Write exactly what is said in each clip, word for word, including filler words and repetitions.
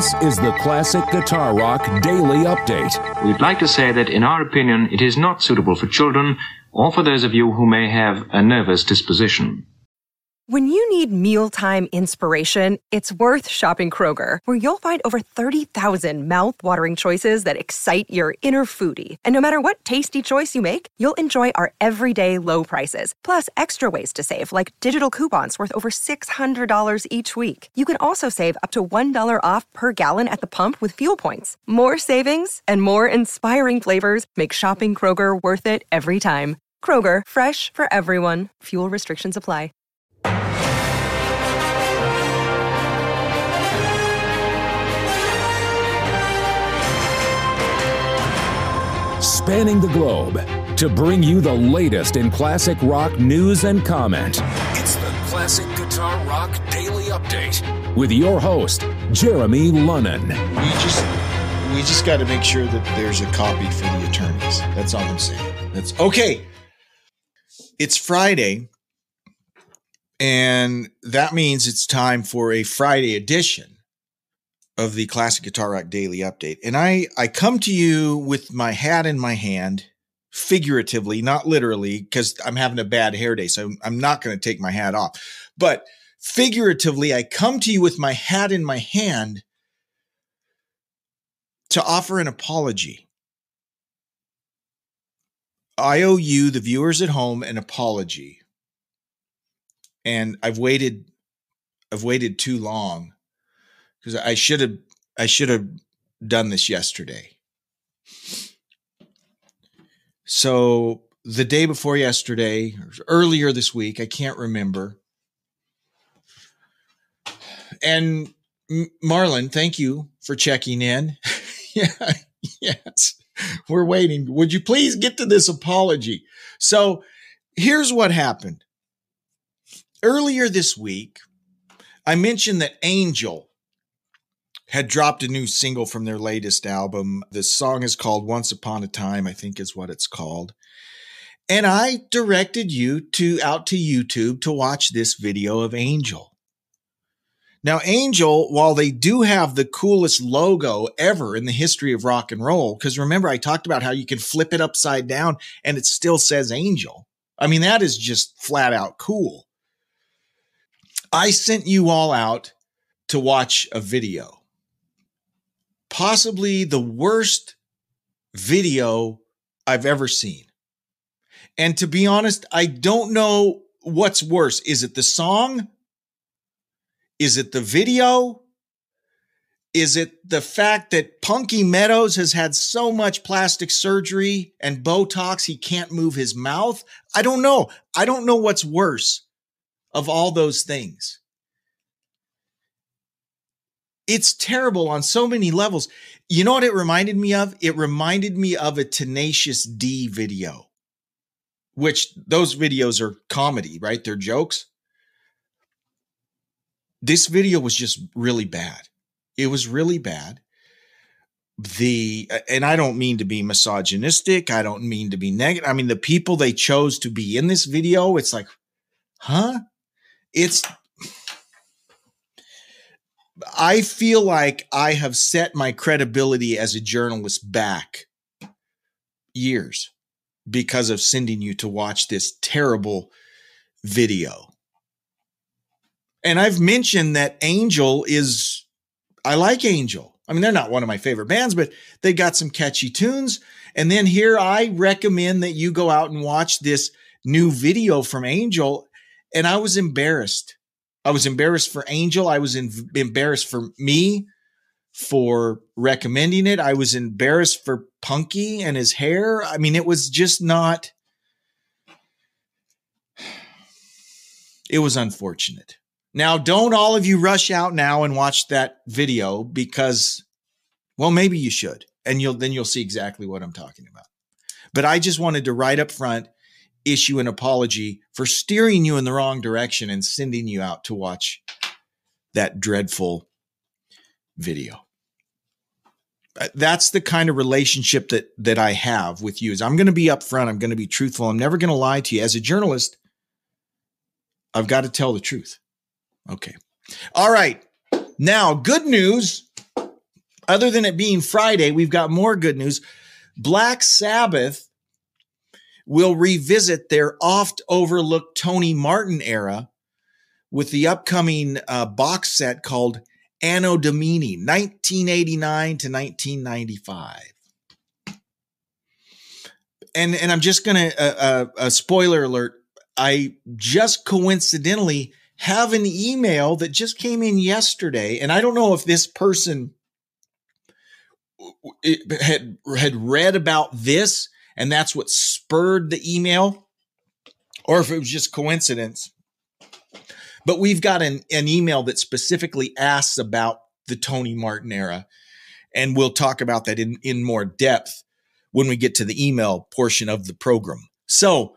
This is the Classic Guitar Rock Daily Update. We'd like to say that, in our opinion, it is not suitable for children or for those of you who may have a nervous disposition. When you need mealtime inspiration, it's worth shopping Kroger, where you'll find over thirty thousand mouth-watering choices that excite your inner foodie. And no matter what tasty choice you make, you'll enjoy our everyday low prices, plus extra ways to save, like digital coupons worth over six hundred dollars each week. You can also save up to one dollar off per gallon at the pump with fuel points. More savings and more inspiring flavors make shopping Kroger worth it every time. Kroger, fresh for everyone. Fuel restrictions apply. Spanning the globe to bring you the latest in classic rock news and comment. It's the Classic Guitar Rock Daily Update with your host, Jeremy Lunnan. We just we just got to make sure that there's a copy for the attorneys. That's all I'm saying. That's okay. It's Friday, and that means it's time for a Friday edition of the Classic Guitar Rock Daily Update. And I, I come to you with my hat in my hand, figuratively, not literally, because I'm having a bad hair day, so I'm not going to take my hat off. But figuratively, I come to you with my hat in my hand to offer an apology. I owe you, the viewers at home, an apology. And I've waited, I've waited too long. Because I should have, I should have done this yesterday. So the day before yesterday, or earlier this week, I can't remember. And Marlon, thank you for checking in. Yeah, yes, we're waiting. Would you please get to this apology? So here's what happened. Earlier this week, I mentioned that Angel had dropped a new single from their latest album. The song is called Once Upon a Time, I think is what it's called. And I directed you to out to YouTube to watch this video of Angel. Now, Angel, while they do have the coolest logo ever in the history of rock and roll, because remember, I talked about how you can flip it upside down and it still says Angel. I mean, that is just flat out cool. I sent you all out to watch a video. Possibly the worst video I've ever seen. And to be honest, I don't know what's worse. Is it the song? Is it the video? Is it the fact that Punky Meadows has had so much plastic surgery and Botox he can't move his mouth? I don't know. I don't know what's worse of all those things. It's terrible on so many levels. You know what it reminded me of? It reminded me of a Tenacious D video, which those videos are comedy, right? They're jokes. This video was just really bad. It was really bad. The, and I don't mean to be misogynistic. I don't mean to be negative. I mean, the people they chose to be in this video, it's like, huh? It's, I feel like I have set my credibility as a journalist back years because of sending you to watch this terrible video. And I've mentioned that Angel is, I like Angel. I mean, they're not one of my favorite bands, but they got some catchy tunes. And then here I recommend that you go out and watch this new video from Angel. And I was embarrassed. I was embarrassed for Angel. I was in, embarrassed for me for recommending it. I was embarrassed for Punky and his hair. I mean, it was just not, it was unfortunate. Now, don't all of you rush out now and watch that video because, well, maybe you should. And you'll, then you'll see exactly what I'm talking about. But I just wanted to right up front issue an apology for steering you in the wrong direction and sending you out to watch that dreadful video. That's the kind of relationship that, that I have with you. Is I'm going to be upfront. I'm going to be truthful. I'm never going to lie to you. As a journalist, I've got to tell the truth. Okay. All right. Now, good news. other than it being Friday, we've got more good news. Black Sabbath will revisit their oft overlooked Tony Martin era with the upcoming uh, box set called Anno Domini, nineteen eighty-nine to nineteen ninety-five. And, and I'm just going to, uh, uh, a spoiler alert, I just coincidentally have an email that just came in yesterday, and I don't know if this person had, had read about this and that's what spurred the email, or if it was just coincidence. But we've got an, an email that specifically asks about the Tony Martin era, and we'll talk about that in, in more depth when we get to the email portion of the program. So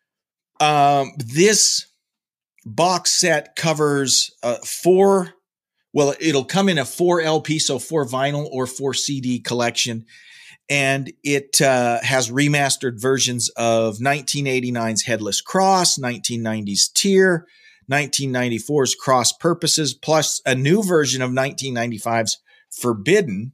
um, this box set covers uh, four, well, it'll come in a four L P, so four vinyl or four C D collection. And it uh, has remastered versions of nineteen eighty-nine's Headless Cross, nineteen ninety's Tear, nineteen ninety-four's Cross Purposes, plus a new version of nineteen ninety-five's Forbidden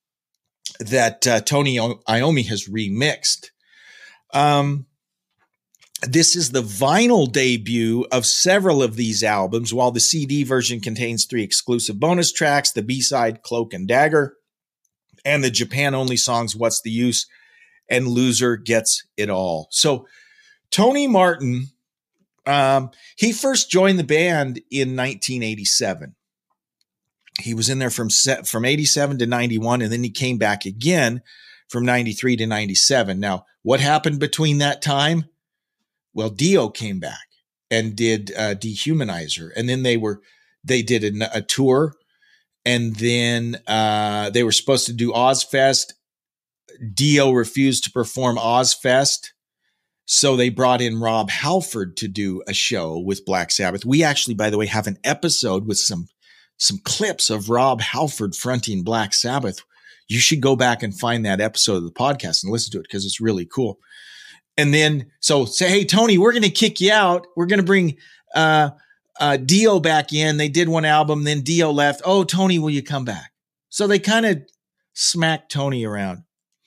that uh, Tony Iommi has remixed. Um, this is the vinyl debut of several of these albums, while the C D version contains three exclusive bonus tracks, the B-side Cloak and Dagger, and the Japan-only songs What's the Use and Loser Gets It All. So Tony Martin, um, he first joined the band in nineteen eighty-seven. He was in there from from eighty-seven to ninety-one, and then he came back again from ninety-three to ninety-seven. Now, what happened between that time? Well, Dio came back and did uh, Dehumanizer, and then they were they did a, a tour. And then uh, they were supposed to do Ozfest. Dio refused to perform Ozfest. So they brought in Rob Halford to do a show with Black Sabbath. We actually, by the way, have an episode with some, some clips of Rob Halford fronting Black Sabbath. You should go back and find that episode of the podcast and listen to it because it's really cool. And then, so say, hey, Tony, we're going to kick you out. We're going to bring uh, Uh, Dio back in. They did one album, then Dio left. Oh, Tony, will you come back? So they kind of smacked Tony around.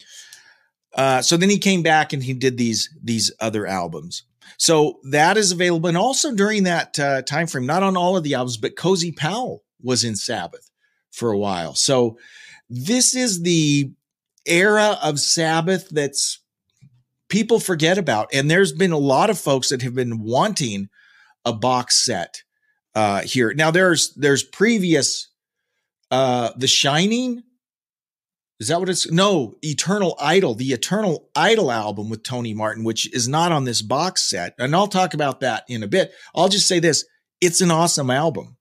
Uh, so then he came back and he did these, these other albums. So that is available. And also during that uh, time frame, not on all of the albums, but Cozy Powell was in Sabbath for a while. So this is the era of Sabbath that's people forget about. And there's been a lot of folks that have been wanting a box set uh, here. Now there's, there's previous, uh, The Shining. Is that what it's? No, Eternal Idol, the Eternal Idol album with Tony Martin, which is not on this box set. And I'll talk about that in a bit. I'll just say this. It's an awesome album.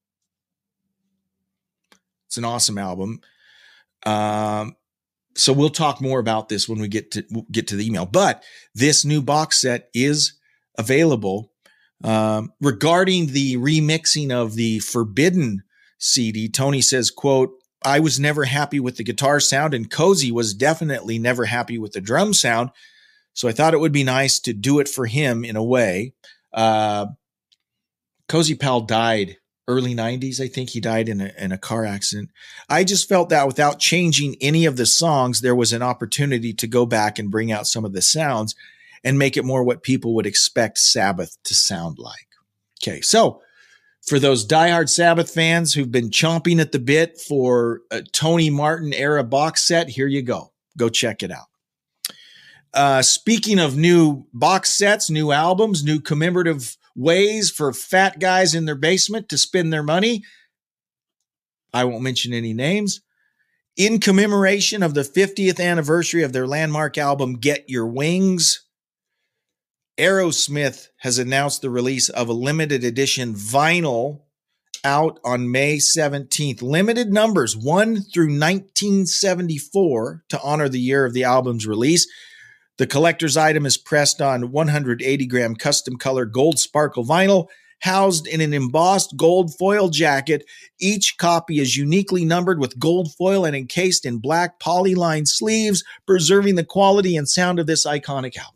It's an awesome album. Um, so we'll talk more about this when we get to get to the email, but this new box set is available. Um, regarding the remixing of the Forbidden C D, Tony says, quote, I was never happy with the guitar sound, and Cozy was definitely never happy with the drum sound. So I thought it would be nice to do it for him in a way. Uh, Cozy Powell died early nineties. I think he died in a, in a car accident. I just felt that without changing any of the songs, there was an opportunity to go back and bring out some of the sounds and make it more what people would expect Sabbath to sound like. Okay, so for those diehard Sabbath fans who've been chomping at the bit for a Tony Martin era box set, here you go. Go check it out. Uh, speaking of new box sets, new albums, new commemorative ways for fat guys in their basement to spend their money, I won't mention any names. In commemoration of the fiftieth anniversary of their landmark album, Get Your Wings, Aerosmith has announced the release of a limited edition vinyl out on May seventeenth. Limited numbers, one through nineteen seventy-four, to honor the year of the album's release. The collector's item is pressed on one hundred eighty gram custom color gold sparkle vinyl, housed in an embossed gold foil jacket. Each copy is uniquely numbered with gold foil and encased in black polyline sleeves, preserving the quality and sound of this iconic album.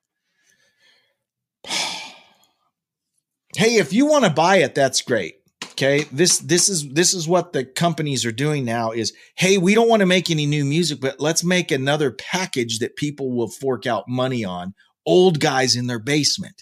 Hey, if you want to buy it, that's great. Okay, this this is this is what the companies are doing now is, hey, we don't want to make any new music, but let's make another package that people will fork out money on. Old guys in their basement.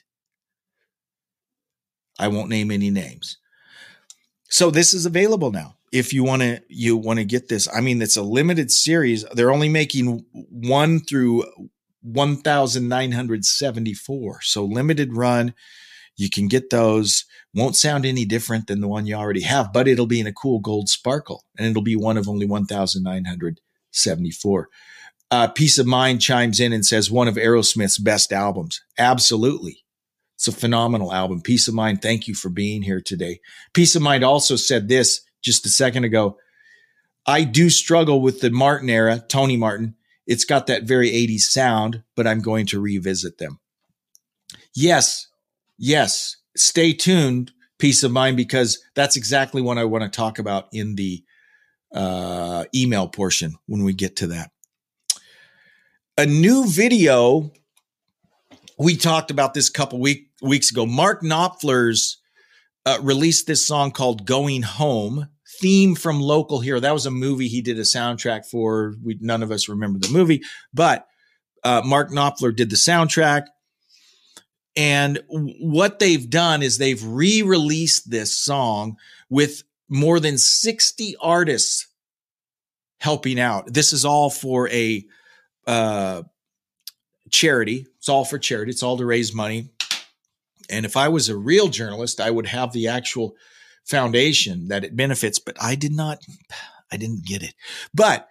I won't name any names. So this is available now. If you want to you want to get this. I mean, it's a limited series. They're only making one through one thousand nine hundred seventy-four. So limited run. You can get those. Won't sound any different than the one you already have, but it'll be in a cool gold sparkle, and it'll be one of only one thousand nine hundred seventy-four. Uh, Peace of Mind chimes in and says one of Aerosmith's best albums. Absolutely. It's a phenomenal album. Peace of Mind, thank you for being here today. Peace of Mind also said this just a second ago. I do struggle with the Martin era, Tony Martin. It's got that very eighties sound, but I'm going to revisit them. Yes. Yes, stay tuned, Peace of Mind, because that's exactly what I want to talk about in the uh, email portion when we get to that. A new video, we talked about this a couple week, weeks ago. Mark Knopfler's uh, released this song called Going Home, theme from Local Hero. That was a movie he did a soundtrack for. We, none of us remember the movie, but uh, Mark Knopfler did the soundtrack. And what they've done is they've re-released this song with more than sixty artists helping out. This is all for a uh, charity. It's all for charity. It's all to raise money. And if I was a real journalist, I would have the actual foundation that it benefits, but I did not, I didn't get it. But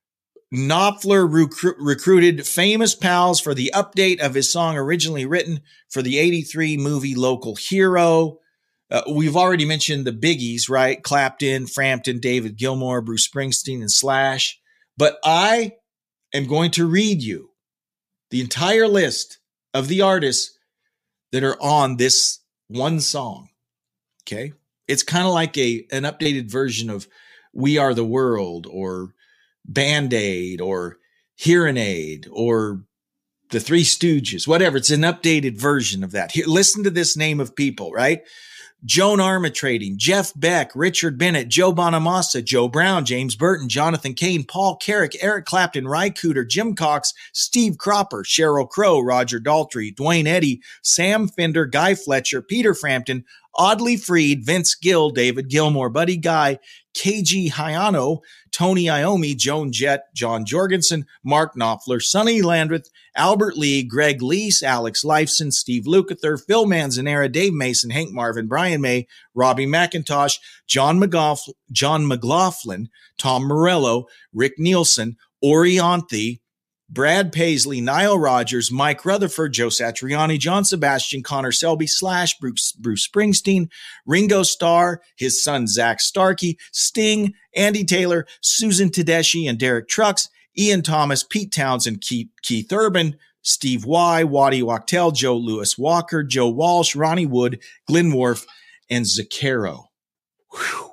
Knopfler recru- recruited famous pals for the update of his song originally written for the eighty-three movie Local Hero. Uh, we've already mentioned the biggies, right? Clapton, Frampton, David Gilmour, Bruce Springsteen, and Slash. But I am going to read you the entire list of the artists that are on this one song. Okay? It's kind of like a an updated version of We Are the World or Band-Aid or Hearing Aid or the Three Stooges, whatever. It's an updated version of that. Here, listen to this name of people, right? Joan Armatrading, Jeff Beck, Richard Bennett, Joe Bonamassa, Joe Brown, James Burton, Jonathan Cain, Paul Carrick, Eric Clapton, Ry Cooder, Jim Cox, Steve Cropper, Sheryl Crow, Roger Daltrey, Dwayne Eddy, Sam Fender, Guy Fletcher, Peter Frampton, Audley Freed, Vince Gill, David Gilmour, Buddy Guy, K G Hayano, Tony Iommi, Joan Jett, John Jorgensen, Mark Knopfler, Sonny Landreth, Albert Lee, Greg Leese, Alex Lifeson, Steve Lukather, Phil Manzanera, Dave Mason, Hank Marvin, Brian May, Robbie McIntosh, John McLaughlin, John McLaughlin, Tom Morello, Rick Nielsen, Orianthi, Brad Paisley, Nile Rodgers, Mike Rutherford, Joe Satriani, John Sebastian, Connor Selby, Slash, Bruce, Bruce Springsteen, Ringo Starr, his son Zach Starkey, Sting, Andy Taylor, Susan Tedeschi, and Derek Trucks, Ian Thomas, Pete Townsend, Keith, Keith Urban, Steve Y, Waddy Wachtel, Joe Lewis Walker, Joe Walsh, Ronnie Wood, Glenn Worf, and Zucchero. Whew.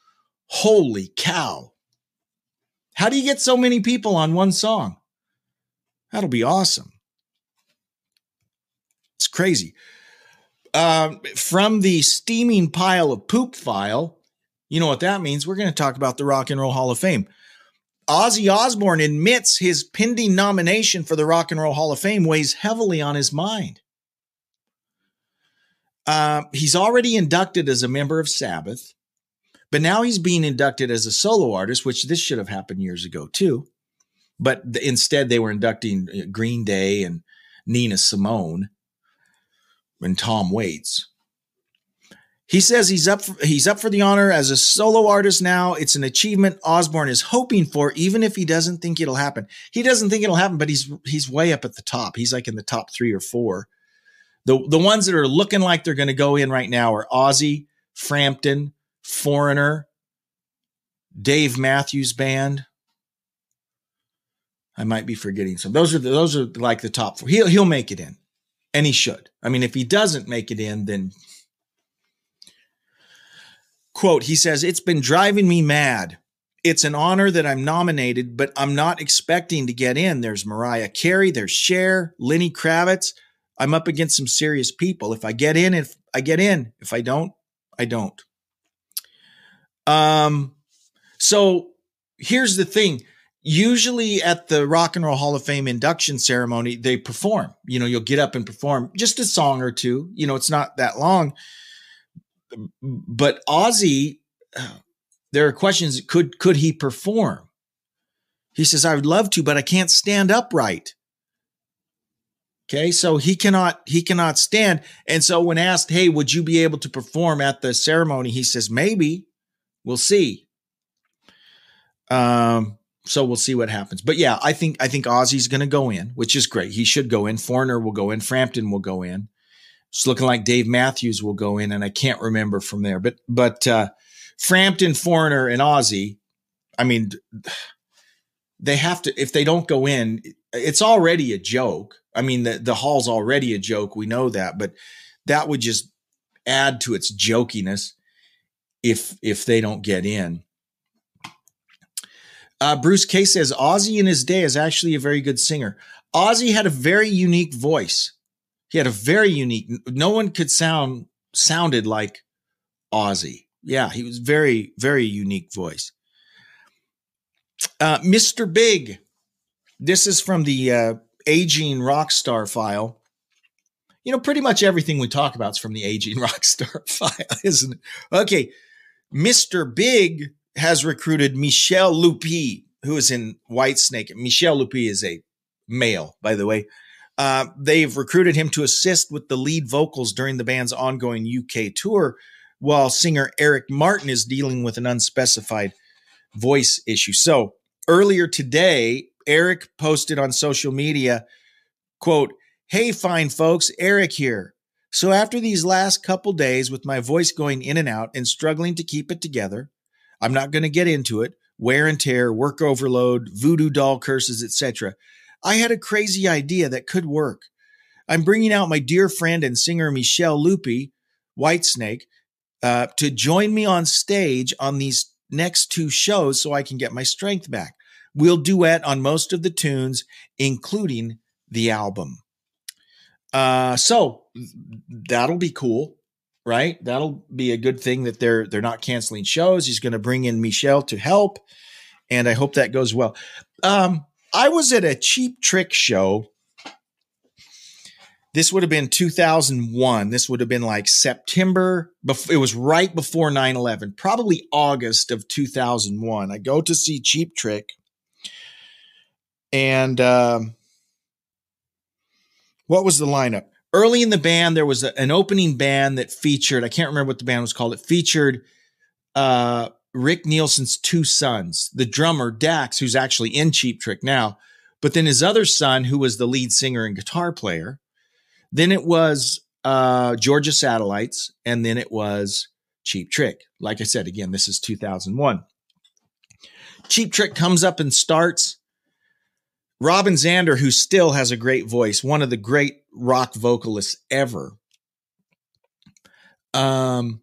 Holy cow. How do you get so many people on one song? That'll be awesome. It's crazy. Uh, from the steaming pile of poop file, you know what that means. We're going to talk about the Rock and Roll Hall of Fame. Ozzy Osbourne admits his pending nomination for the Rock and Roll Hall of Fame weighs heavily on his mind. Uh, he's already inducted as a member of Sabbath, but now he's being inducted as a solo artist, which this should have happened years ago too. But instead, they were inducting Green Day and Nina Simone and Tom Waits. He says he's up for, he's up for the honor as a solo artist now. It's an achievement Osbourne is hoping for, even if he doesn't think it'll happen. He doesn't think it'll happen, but he's he's way up at the top. He's like in the top three or four. The, the ones that are looking like they're going to go in right now are Ozzy, Frampton, Foreigner, Dave Matthews Band. I might be forgetting some. Those are the, those are like the top four. He'll he'll make it in, and he should. I mean, if he doesn't make it in, then quote, he says, "It's been driving me mad. It's an honor that I'm nominated, but I'm not expecting to get in. There's Mariah Carey, there's Cher, Lenny Kravitz. I'm up against some serious people. If I get in, if I get in, if I don't, I don't." Um, so here's the thing. Usually at the Rock and Roll Hall of Fame induction ceremony, they perform. You know, you'll get up and perform just a song or two. You know, it's not that long. But Ozzy, uh, there are questions. Could could he perform? He says, I would love to, but I can't stand upright. Okay, so he cannot he cannot stand. And so when asked, hey, would you be able to perform at the ceremony? He says, maybe. We'll see. Um. So we'll see what happens. But yeah, I think I think Ozzy's going to go in, which is great. He should go in. Foreigner will go in. Frampton will go in. It's looking like Dave Matthews will go in, and I can't remember from there. But but uh, Frampton, Foreigner, and Ozzy, I mean, they have to. If they don't go in, it's already a joke. I mean, the the hall's already a joke. We know that, but that would just add to its jokiness if if they don't get in. Uh, Bruce K says, Ozzy in his day is actually a very good singer. Ozzy had a very unique voice. He had a very unique, no one could sound, sounded like Ozzy. Yeah, he was very, very unique voice. Uh, Mister Big. This is from the uh, Aging Rockstar file. You know, pretty much everything we talk about is from the Aging Rockstar file, isn't it? Okay. Mister Big has recruited Michel Lupi, who is in Whitesnake. Michel Lupi is a male, by the way. Uh, they've recruited him to assist with the lead vocals during the band's ongoing U K tour, while singer Eric Martin is dealing with an unspecified voice issue. So earlier today, Eric posted on social media, quote, hey, fine folks, Eric here. So after these last couple days with my voice going in and out and struggling to keep it together, I'm not going to get into it. Wear and tear, work overload, voodoo doll curses, et cetera. I had a crazy idea that could work. I'm bringing out my dear friend and singer Michel Lupi, Whitesnake, uh, to join me on stage on these next two shows so I can get my strength back. We'll duet on most of the tunes, including the album. Uh, so that'll be cool. Right? That'll be a good thing that they're they're not canceling shows. He's going to bring in Michel to help, and I hope that goes well. Um, I was at a Cheap Trick show. This would have been two thousand one. This would have been like September. It was right before nine eleven, probably August of two thousand one. I go to see Cheap Trick, and um, what was the lineup? Early in the band, there was a, an opening band that featured, I can't remember what the band was called. It featured uh, Rick Nielsen's two sons, the drummer, Dax, who's actually in Cheap Trick now, but then his other son, who was the lead singer and guitar player. Then it was uh, Georgia Satellites, and then it was Cheap Trick. Like I said, again, this is two thousand one. Cheap Trick comes up and starts. Robin Zander, who still has a great voice, one of the great rock vocalists ever. Um,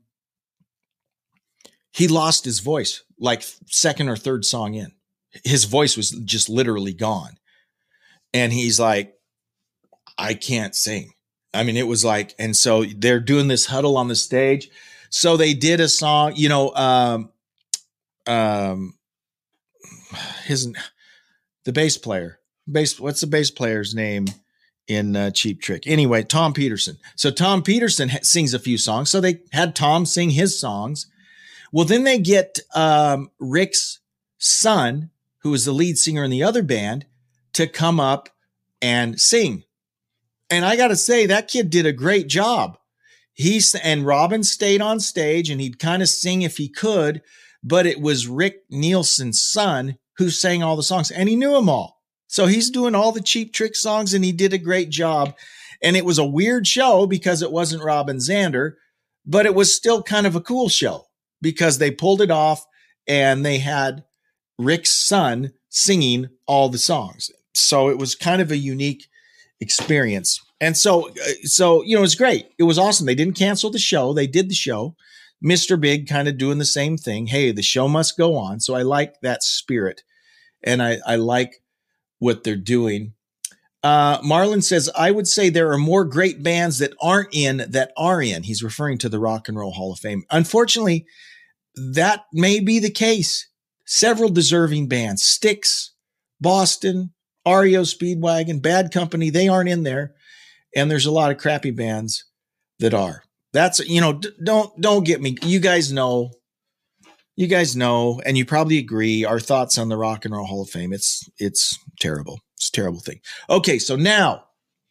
he lost his voice like second or third song in. His voice was just literally gone. And he's like, I can't sing. I mean, it was like, and so they're doing this huddle on the stage. So they did a song, you know, um, um, his, the bass player. Bass, what's the bass player's name in uh, Cheap Trick? Anyway, Tom Peterson. So Tom Peterson ha- sings a few songs. So they had Tom sing his songs. Well, then they get um, Rick's son, who is the lead singer in the other band, to come up and sing. And I got to say, that kid did a great job. He's and Robin stayed on stage and he'd kind of sing if he could, but it was Rick Nielsen's son who sang all the songs and he knew them all. So he's doing all the Cheap Trick songs and he did a great job. And it was a weird show because it wasn't Robin Zander, but it was still kind of a cool show because they pulled it off and they had Rick's son singing all the songs. So it was kind of a unique experience. And so, so, you know, it was great. It was awesome. They didn't cancel the show. They did the show. Mister Big kind of doing the same thing. Hey, the show must go on. So I like that spirit and I, I like what they're doing. Uh, Marlon says, I would say there are more great bands that aren't in that are in. He's referring to the Rock and Roll Hall of Fame. Unfortunately, that may be the case. Several deserving bands, Styx, Boston, R E O Speedwagon, Bad Company, they aren't in there. And there's a lot of crappy bands that are. That's, you know, d- don't, don't get me. You guys know, you guys know, and you probably agree, our thoughts on the Rock and Roll Hall of Fame. It's, it's terrible. It's a terrible thing. Okay. So now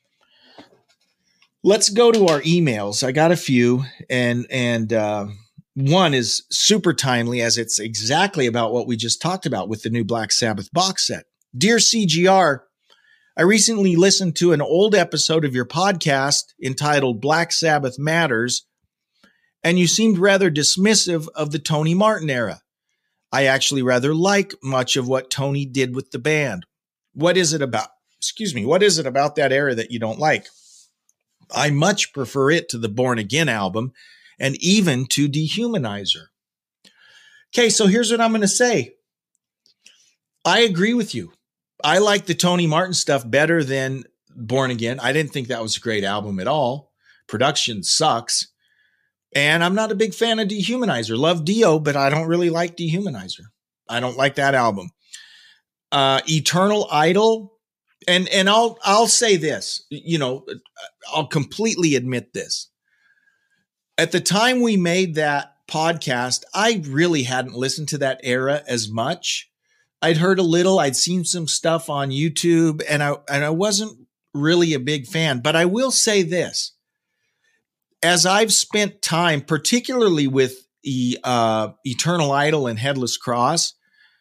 let's go to our emails. I got a few, and, and, uh, one is super timely, as it's exactly about what we just talked about with the new Black Sabbath box set. Dear C G R, I recently listened to an old episode of your podcast entitled Black Sabbath Matters, and you seemed rather dismissive of the Tony Martin era. I actually rather like much of what Tony did with the band. What is it about, excuse me, what is it about that era that you don't like? I much prefer it to the Born Again album and even to Dehumanizer. Okay, so here's what I'm going to say. I agree with you. I like the Tony Martin stuff better than Born Again. I didn't think that was a great album at all. Production sucks. And I'm not a big fan of Dehumanizer. Love Dio, but I don't really like Dehumanizer. I don't like that album. Uh, Eternal Idol. And, and I'll, I'll say this, you know, I'll completely admit this. At the time we made that podcast, I really hadn't listened to that era as much. I'd heard a little, I'd seen some stuff on YouTube, and I and I wasn't really a big fan. But I will say this. As I've spent time, particularly with the uh, Eternal Idol and Headless Cross,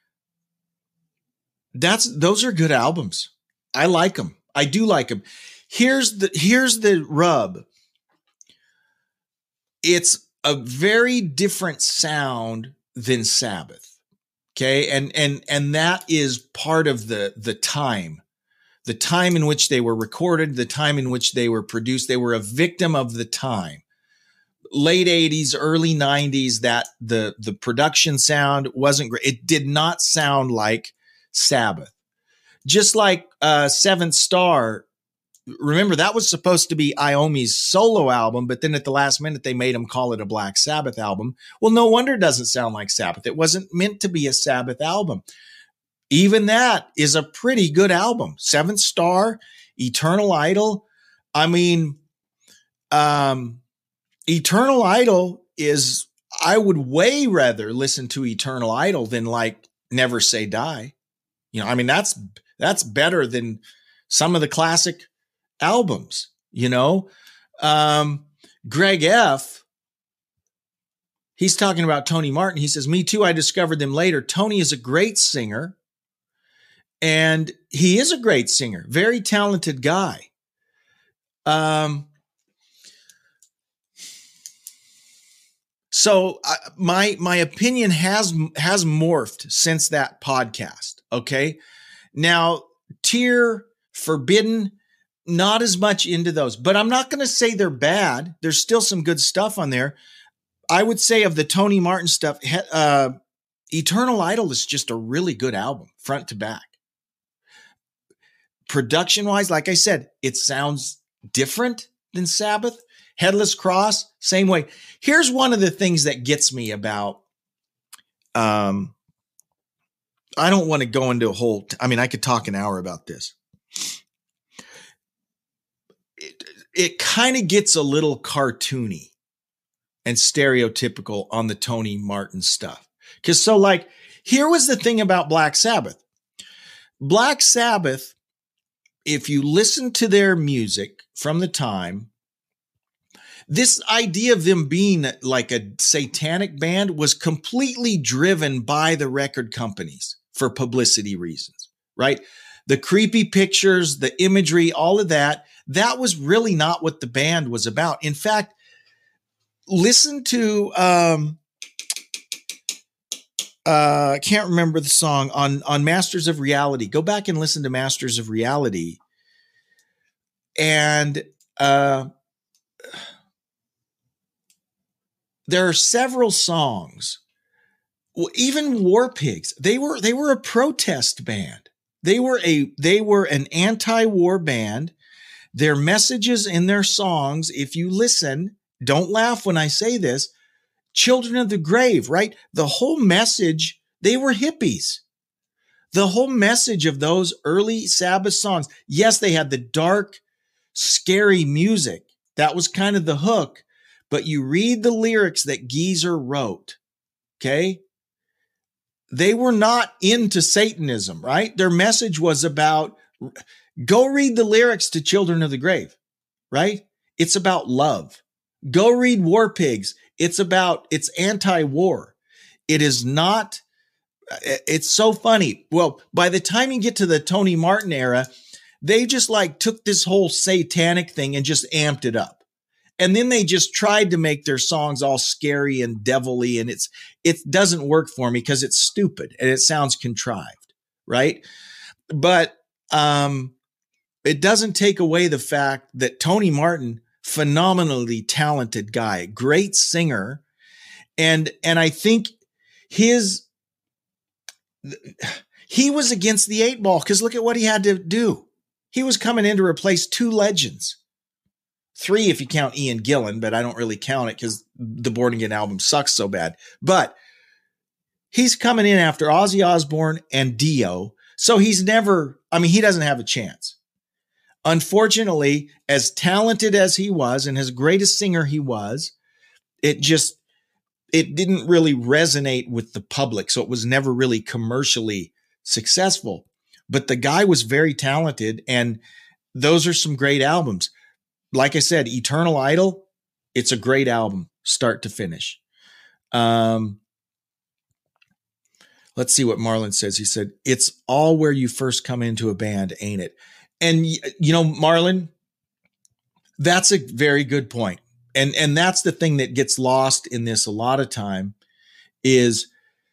that's those are good albums. I like them. I do like them. Here's the here's the rub. It's a very different sound than Sabbath. Okay. And, and, and that is part of the, the time, the time in which they were recorded, the time in which they were produced. They were a victim of the time. Late eighties, early nineties, that the, the production sound wasn't great. It did not sound like Sabbath. Just like uh, Seventh Star. Remember, that was supposed to be Iommi's solo album, but then at the last minute, they made him call it a Black Sabbath album. Well, no wonder it doesn't sound like Sabbath. It wasn't meant to be a Sabbath album. Even that is a pretty good album. Seventh Star, Eternal Idol. I mean, um, Eternal Idol is, I would way rather listen to Eternal Idol than like Never Say Die. You know, I mean, that's, that's better than some of the classic albums, you know. um, Greg F., he's talking about Tony Martin. He says, me too, I discovered them later. Tony is a great singer, and he is a great singer, very talented guy. Um, so I, my, my opinion has, has morphed since that podcast. Okay. Now, Tear, Forbidden, not as much into those, but I'm not going to say they're bad. There's still some good stuff on there. I would say of the Tony Martin stuff, uh, Eternal Idol is just a really good album, front to back. Production wise, like I said, it sounds different than Sabbath. Headless Cross, same way. Here's one of the things that gets me about, um, I don't want to go into a whole, t- I mean, I could talk an hour about this. It, it kind of gets a little cartoony and stereotypical on the Tony Martin stuff. Because so like, here was the thing about Black Sabbath. Black Sabbath, if you listen to their music from the time, this idea of them being like a satanic band was completely driven by the record companies for publicity reasons, right? The creepy pictures, the imagery, all of that, that was really not what the band was about. In fact, listen to, um, uh, I can't remember the song on, on Masters of Reality. Go back and listen to Masters of Reality. And, uh, there are several songs, even War Pigs. They were, they were a protest band. They were a, they were an anti-war band. Their messages in their songs, if you listen, don't laugh when I say this, Children of the Grave, right? The whole message, they were hippies. The whole message of those early Sabbath songs, yes, they had the dark, scary music. That was kind of the hook. But you read the lyrics that Geezer wrote, okay? They were not into Satanism, right? Their message was about, go read the lyrics to Children of the Grave, right? It's about love. Go read War Pigs. It's about, it's anti-war. It is not, it's so funny. Well, by the time you get to the Tony Martin era, they just like took this whole satanic thing and just amped it up. And then they just tried to make their songs all scary and devilly. And it's, it doesn't work for me because it's stupid and it sounds contrived, right? But um, it doesn't take away the fact that Tony Martin, phenomenally talented guy, great singer. And, and I think his, he was against the eight ball because look at what he had to do. He was coming in to replace two legends. Three if you count Ian Gillan, but I don't really count it because the Born Again album sucks so bad. But he's coming in after Ozzy Osbourne and Dio. So he's never, I mean, he doesn't have a chance. Unfortunately, as talented as he was and as great a singer he was, it just, it didn't really resonate with the public. So it was never really commercially successful. But the guy was very talented, and those are some great albums. Like I said, Eternal Idol, it's a great album, start to finish. Um, let's see what Marlon says. He said, it's all where you first come into a band, ain't it? And, you know, Marlon, that's a very good point. And, and that's the thing that gets lost in this a lot of time is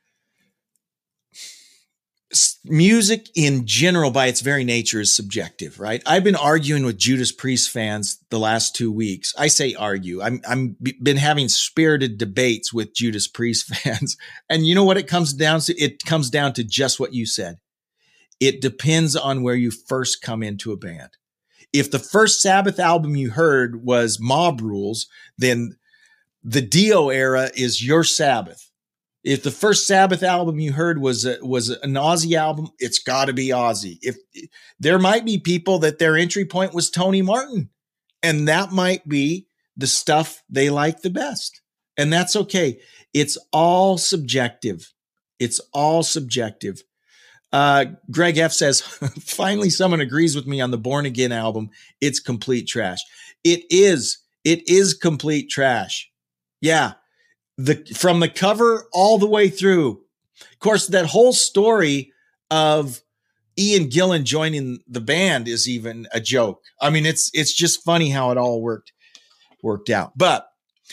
music in general, by its very nature, is subjective, right? I've been arguing with Judas Priest fans the last two weeks. I say argue. I'm I'm been having spirited debates with Judas Priest fans, and you know what it comes down to? It comes down to just what you said. It depends on where you first come into a band. If the first Sabbath album you heard was Mob Rules, then the Dio era is your Sabbath. If the first Sabbath album you heard was a, was an Ozzy album, it's got to be Ozzy. If there might be people that their entry point was Tony Martin, and that might be the stuff they like the best, and that's okay. It's all subjective. It's all subjective. Uh, Greg F says, finally, someone agrees with me on the Born Again album. It's complete trash. It is. It is complete trash. Yeah. The, from the cover all the way through. Of course, that whole story of Ian Gillan joining the band is even a joke. I mean, it's, it's just funny how it all worked, worked out. But,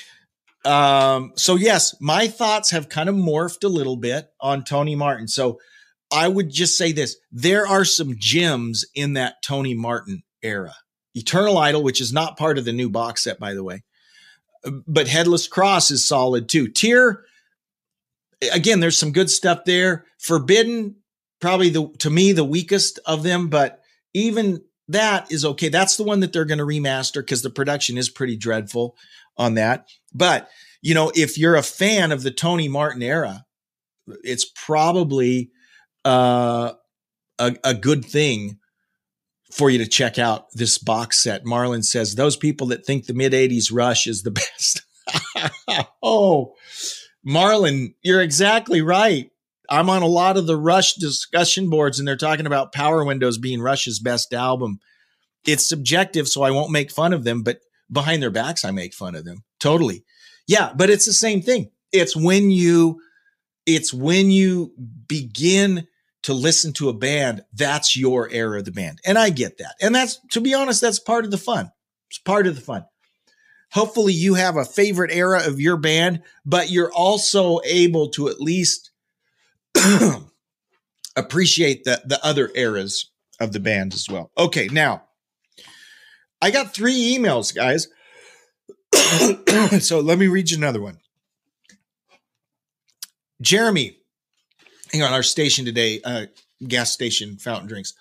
um, so yes, my thoughts have kind of morphed a little bit on Tony Martin. So I would just say this, there are some gems in that Tony Martin era. Eternal Idol, which is not part of the new box set, by the way. But Headless Cross is solid too. Tear, again, there's some good stuff there. Forbidden, probably the to me the weakest of them, but even that is okay. That's the one that they're going to remaster because the production is pretty dreadful on that. But you know, if you're a fan of the Tony Martin era, it's probably uh, a, a good thing for you to check out this box set. Marlon says, those people that think the mid eighties Rush is the best. Oh, Marlon, you're exactly right. I'm on a lot of the Rush discussion boards, and they're talking about Power Windows being Rush's best album. It's subjective, so I won't make fun of them, but behind their backs, I make fun of them. Totally. Yeah, but it's the same thing. It's when you, it's when you begin to listen to a band, that's your era of the band. And I get that. And that's, to be honest, that's part of the fun. It's part of the fun. Hopefully you have a favorite era of your band, but you're also able to at least appreciate the, the other eras of the band as well. Okay, now, I got three emails, guys. So let me read you another one. Jeremy, hang on, our station today, uh, gas station fountain drinks,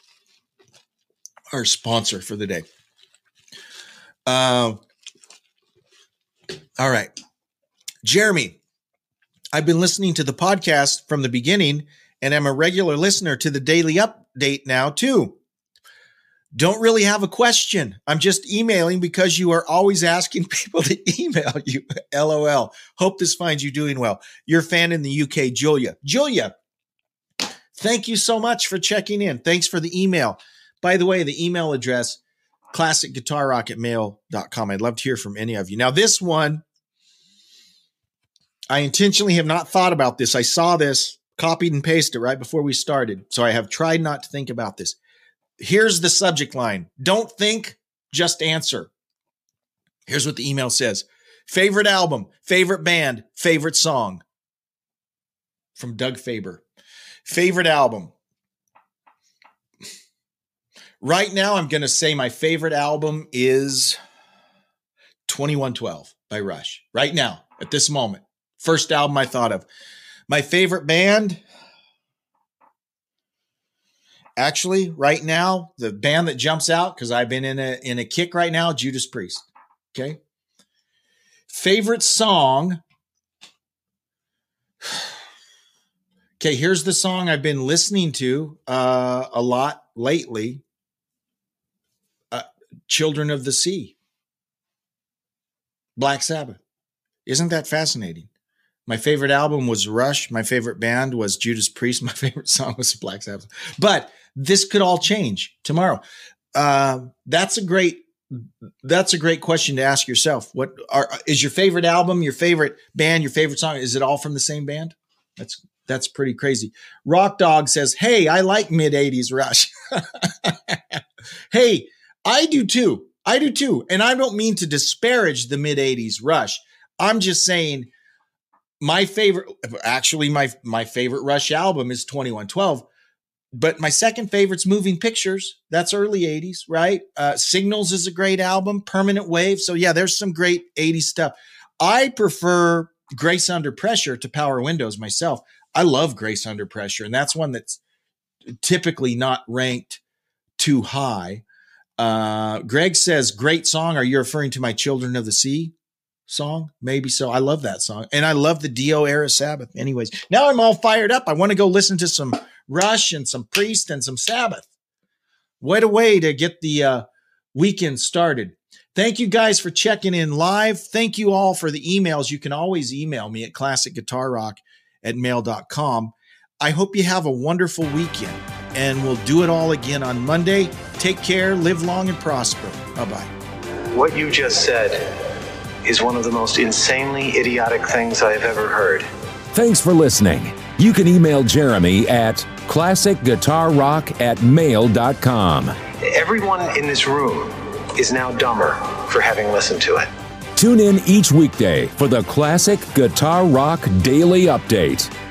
our sponsor for the day. Uh, all right. Jeremy, I've been listening to the podcast from the beginning and I'm a regular listener to the daily update now too. Don't really have a question. I'm just emailing because you are always asking people to email you. LOL. Hope this finds you doing well. Your fan in the U K, Julia. Julia, thank you so much for checking in. Thanks for the email. By the way, the email address, classic guitar rock at mail dot com. I'd love to hear from any of you. Now, this one, I intentionally have not thought about this. I saw this, copied and pasted right before we started. So I have tried not to think about this. Here's the subject line. Don't think, just answer. Here's what the email says. Favorite album, favorite band, favorite song. From Doug Faber. Favorite album. Right now, I'm going to say my favorite album is twenty-one twelve by Rush. Right now, at this moment. First album I thought of. My favorite band, actually, right now, the band that jumps out, because I've been in a in a kick right now, Judas Priest. Okay. Favorite song. Okay, here's the song I've been listening to uh, a lot lately. Uh, Children of the Sea. Black Sabbath. Isn't that fascinating? My favorite album was Rush. My favorite band was Judas Priest. My favorite song was Black Sabbath. But this could all change tomorrow. Uh, that's a great, that's a great question to ask yourself. What are, is your favorite album, your favorite band, your favorite song? Is it all from the same band? That's, that's pretty crazy. Rock Dog says, hey, I like mid eighties Rush. Hey, I do too. I do too. And I don't mean to disparage the mid eighties Rush. I'm just saying my favorite, actually my, my favorite Rush album is twenty-one twelve, but my second favorite's Moving Pictures. That's early eighties, right? Uh, Signals is a great album, Permanent Wave. So yeah, there's some great eighties stuff. I prefer Grace Under Pressure to Power Windows myself. I love Grace Under Pressure, and that's one that's typically not ranked too high. Uh, Greg says, great song. Are you referring to my Children of the Sea song? Maybe so. I love that song. And I love the Dio era Sabbath. Anyways, now I'm all fired up. I want to go listen to some Rush and some Priest and some Sabbath. What a way to get the uh, weekend started. Thank you guys for checking in live. Thank you all for the emails. You can always email me at classic guitar rock at mail dot com. I hope you have a wonderful weekend, and we'll do it all again on Monday. Take care, live long, and prosper. Bye-bye. What you just said is one of the most insanely idiotic things I have ever heard. Thanks for listening. You can email Jeremy at classic guitar rock at mail dot com. Everyone in this room is now dumber for having listened to it. Tune in each weekday for the Classic Guitar Rock Daily Update.